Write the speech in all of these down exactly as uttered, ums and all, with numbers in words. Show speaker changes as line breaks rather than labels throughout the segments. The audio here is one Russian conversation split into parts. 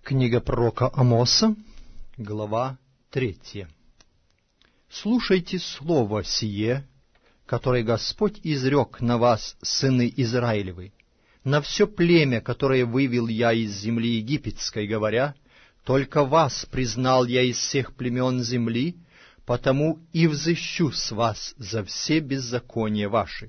Книга пророка Амоса, глава третья. «Слушайте слово сие, которое Господь изрек на вас, сыны Израилевы, на все племя, которое вывел я из земли египетской, говоря, только вас признал я из всех племен земли, потому и взыщу с вас за все беззакония ваши.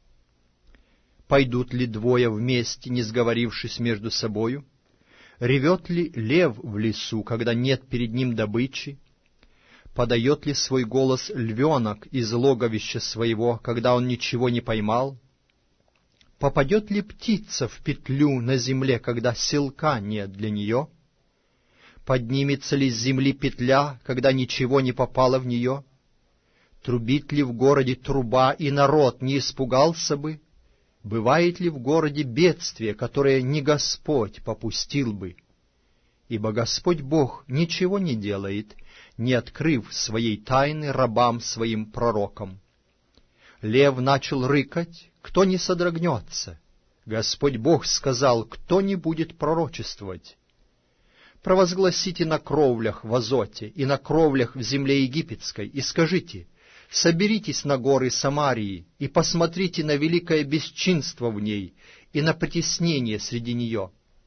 Пойдут ли двое вместе, не сговорившись между собою? Ревет ли лев в лесу, когда нет перед ним добычи? Подает ли свой голос львенок из логовища своего, когда он ничего не поймал? Попадет ли птица в петлю на земле, когда селка нет для нее? Поднимется ли с земли петля, когда ничего не попало в нее? Трубит ли в городе труба, и народ не испугался бы? Бывает ли в городе бедствие, которое не Господь попустил бы? Ибо Господь Бог ничего не делает, не открыв своей тайны рабам своим пророкам. Лев начал рыкать, кто не содрогнется? Господь Бог сказал, кто не будет пророчествовать? Провозгласите на кровлях в Азоте и на кровлях в земле египетской, и скажите: соберитесь на горы Самарии и посмотрите на великое бесчинство в ней и на притеснение среди нее.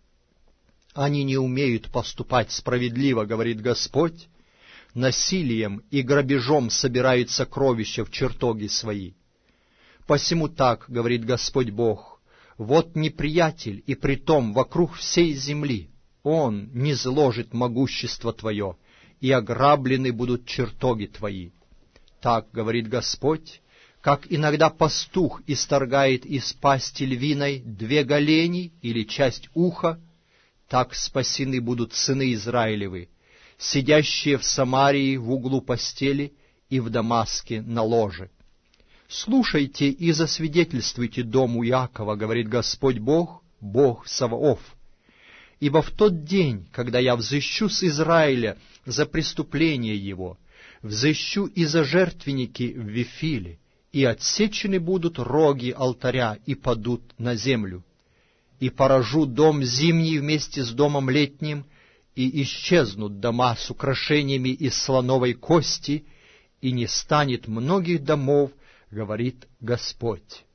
Они не умеют поступать справедливо, говорит Господь, насилием и грабежом собирают сокровища в чертоги свои. Посему так, говорит Господь Бог, вот неприятель, и притом вокруг всей земли, он низложит могущество твое, и ограблены будут чертоги твои. Так, говорит Господь, как иногда пастух исторгает из пасти львиной две голени или часть уха, так спасены будут сыны Израилевы, сидящие в Самарии в углу постели и в Дамаске на ложе. Слушайте и засвидетельствуйте дому Иакова, говорит Господь Бог, Бог Саваоф. Ибо в тот день, когда я взыщу с Израиля за преступление его, взыщу и за жертвенники в Вифиле, и отсечены будут роги алтаря и падут на землю. И поражу дом зимний вместе с домом летним, и исчезнут дома с украшениями из слоновой кости, и не станет многих домов, говорит Господь».